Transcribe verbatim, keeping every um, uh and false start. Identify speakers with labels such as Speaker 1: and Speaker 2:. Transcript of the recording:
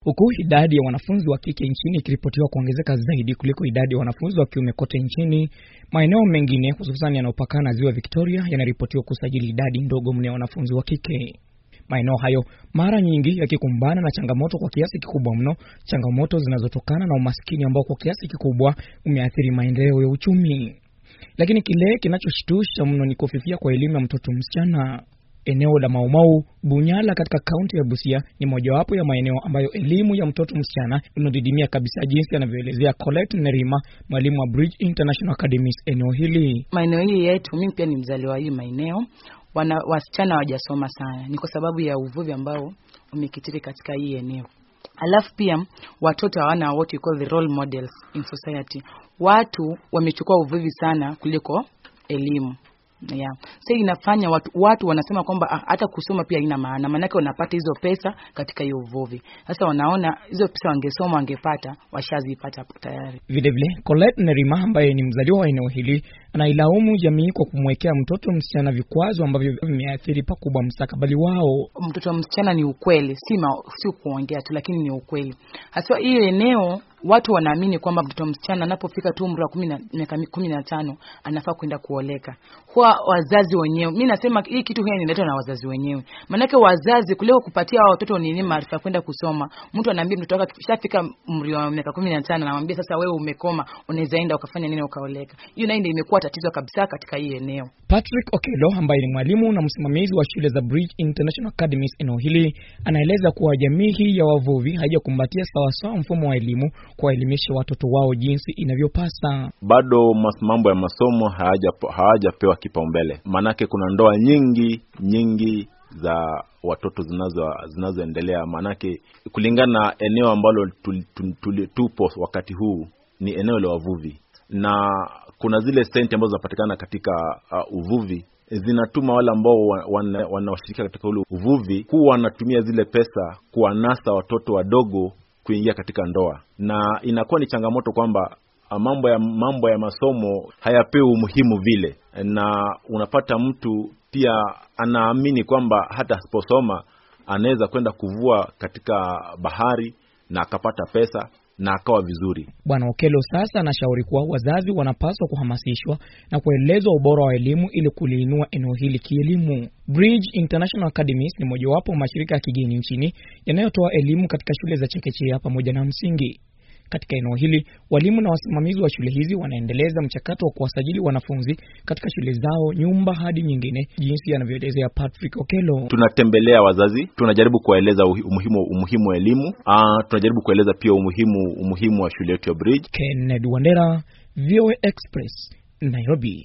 Speaker 1: Huku idadi ya wanafunzi wa kike nchini ikiripotiwa kuongezeka zaidi kuliko idadi ya wanafunzi wa kiume kote nchini, maeneo mengine hususan yanayopakana na Ziwa Victoria yanaripotiwa kusajili idadi ndogo mno ya wanafunzi wa kike. Maeneo hayo mara nyingi yakikumbana na changamoto kwa kiasi kikubwa mno, changamoto zinazotokana na umaskini ambao kwa kiasi kikubwa umeathiri maendeleo ya uchumi. Lakini kile kinachoshtusha mno ni kufifia kwa elimu ya mtoto msichana. Eneo la Mau Mau, Bunyala katika kaunti ya Busia ni mojawapo ya maeneo ambayo elimu ya mtoto msichana inadidimia kabisa, jinsi anavyoelezea Colette Nerima, mwalimu wa Bridge International Academy eneo hili.
Speaker 2: Maeneo hii yetu, mimi pia ni mzaliwa hii maeneo, wana wasichana hawajasoma sana. Ni kwa sababu ya uvuvi ambao umekithiri katika hii eneo. Alafu pia watoto hawana what you call the role models in society. Watu wamechukua uvuvi sana kuliko elimu. Yeah. Sasa inafanya watu, watu wanasema kwamba ah, hata kusoma pia ina maana. Maana yake wanapata hizo pesa katika hiyo uvuvi. Sasa wanaona hizo pesa wangesoma wangepata, washazipata tayari.
Speaker 1: Vile vile Colette Nerima ambaye ni mzaliwa wa eneo hili anailaumu jamii kwa kumwekea mtoto msichana vikwazo ambavyo vimeathiri pakubwa mustakabali wao.
Speaker 2: Mtoto msichana ni ukweli, si si kuongea tu, lakini ni ukweli. Hasa hiyo eneo watu wanaamini kwamba mtoto msichana anapofika tu umri wa miaka kumi na tano anafaa kwenda kuoleka. Kwa wazazi wenyewe, mimi nasema hii kitu hii inaletwa na wazazi wenyewe. Maana wazazi kuleo kupatia hao watoto nini maarifa kwenda kusoma. Mtu anaambia mtoto wake ukishafika umri wa miaka kumi na tano anamwambia sasa wewe umekoma, unaweza enda ukafanya nini ukaoleka. Hiyo nayo ndio imekuwa tatizo kabisa katika hii eneo.
Speaker 1: Patrick Okelo ambaye ni mwalimu na msimamizi wa shule za Bridge International Academy eneo hili anaeleza kuwa jamii hii ya wavuvi haijakumbatia sawa sawa mfumo wa elimu kuwaelimisha watoto wao jinsi inavyopasa.
Speaker 3: Bado mambo ya masomo hayajapewa kipaumbele. Manake kuna ndoa nyingi nyingi za watoto zinazo zinazoendelea. Manake kulingana na eneo ambalo tupo wakati huu ni eneo la wavuvi, na kuna zile senti ambazo zinapatikana katika uh, uvuvi zinatuma wale ambao wanawashirika wana katika ule uvuvi kuwa wanatumia zile pesa kuwanasa watoto wadogo kuingia katika ndoa, na inakuwa ni changamoto kwamba mambo ya mambo ya masomo hayapewi umuhimu vile, na unapata mtu pia anaamini kwamba hata asiposoma anaweza kwenda kuvua katika bahari na akapata pesa na akawa vizuri.
Speaker 1: Bwana Okelo sasa anashauri kuwa wazazi wanapaswa kuhamasishwa na kuelezwa ubora wa elimu ili kuliinua eneo hili kielimu. Bridge International Academy ni mojawapo wa mashirika ya kigeni nchini yanayotoa elimu katika shule za chekechea pamoja na msingi. Katika eneo hili, walimu na wasimamizi wa shule hizi wanaendeleza mchakato wa kuwasajili wanafunzi katika shule zao nyumba hadi nyingine, jinsi anavyoelezea Patrick Okelo.
Speaker 3: Tunatembelea wazazi, tunajaribu kuwaeleza umuhimu umuhimu wa elimu, ah tunajaribu kueleza pia umuhimu umuhimu wa shule yetu ya Bridge.
Speaker 1: Kennedy Wandera, V O A Express, Nairobi.